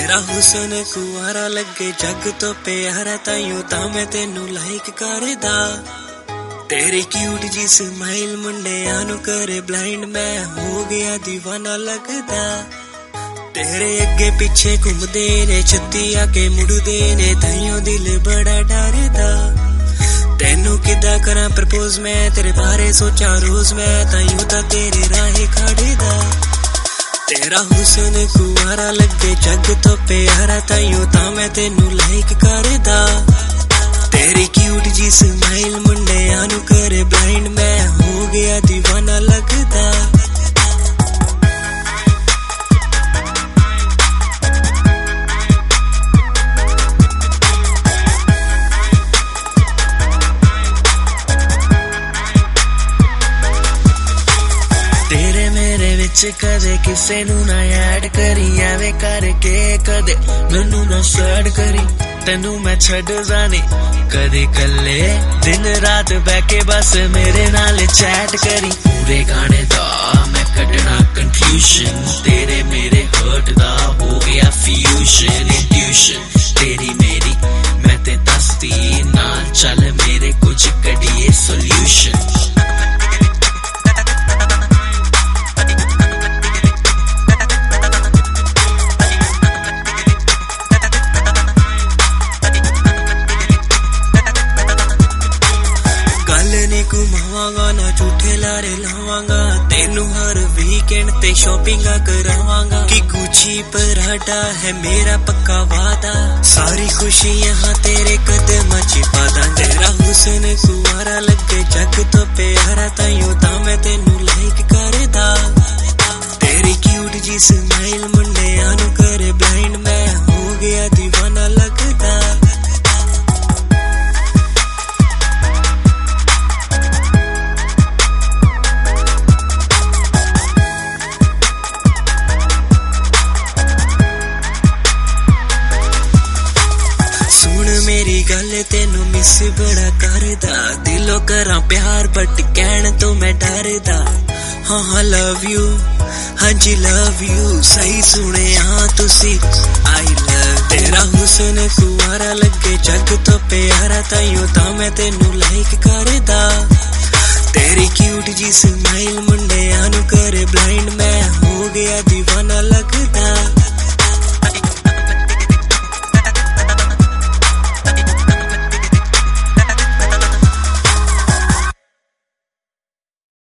तेरा हुस्न कुआरा लगे जग तो प्यारा ताइयों ता मैं तेनू लाइक करदा। तेरी क्यूट जी स्माइल मुंडियां नू करे ब्लाइंड मैं हो गया दीवाना लगदा। तेरे अगे पीछे घूमदे ने छत्ती आके मुड़दे ने ताइयों दिल बड़ा डरदा। तेनू किदा करा प्रपोज मैं तेरे बारे सोचा रोज मैं ताइयों ता तेरे राहे खड़दा। तेरा हुस्न कुआरा लगे जग तो प्यारा ताइयों ता मैं तेनू लाइक करदा। तेरी क्यूट जी स्माइल मुंडियां नू करे ब्लाइंड मैं हो गया दीवाना लगदा। तेरे मेरे विच कदे किसे नू ना ऐड करी एवे करके कदे मैनू ना सैड करी। तेनू मैं छड़ जाने कदे कल्ले दिन रात बैके बस मेरे नाल चैट करी। पूरे गाने दा मैं कड्डना कंफ्यूजन तेरे मेरे हर्ट दा हो गया फ्यूजन इंट्यूशन। तेरी मेरी मैं ते दसदी नाल चल मेरे कुछ कडिए सोल्यूशन। घुमावांगा ना झूठे लारे लावांगा तेनू हर वीकेंड ते शॉपिंग करावांगा कि गुची पराठा है मेरा पक्का वादा। सारी खुशी यहाँ तेरे कदम च पादा। तेरा हुस्न कुआरा लगे जग तो प्यारा ताइयों ता मैं तेनू लाइक करदा। तेरी क्यूट जी स्माइल मुंडियां नू करे ब्लाइंड मैं हो गया दीवाना लगदा। मेरी गल तेनू मिस बड़ा करदा। दिलों करा प्यार बट कहण तो मैं डरदा। हाँ लव यू हाँ जी लव यू सही सुने हाँ तुसी आई लव। तेरा हुस्न कुआरा लगे जग तो प्यारा ताइयों ता मैं तेनू लाइक करदा। तेरी क्यूट जी स्माइल मुंडियां नू करे ब्लाइंड मैं हो गया दीवाना लगदा।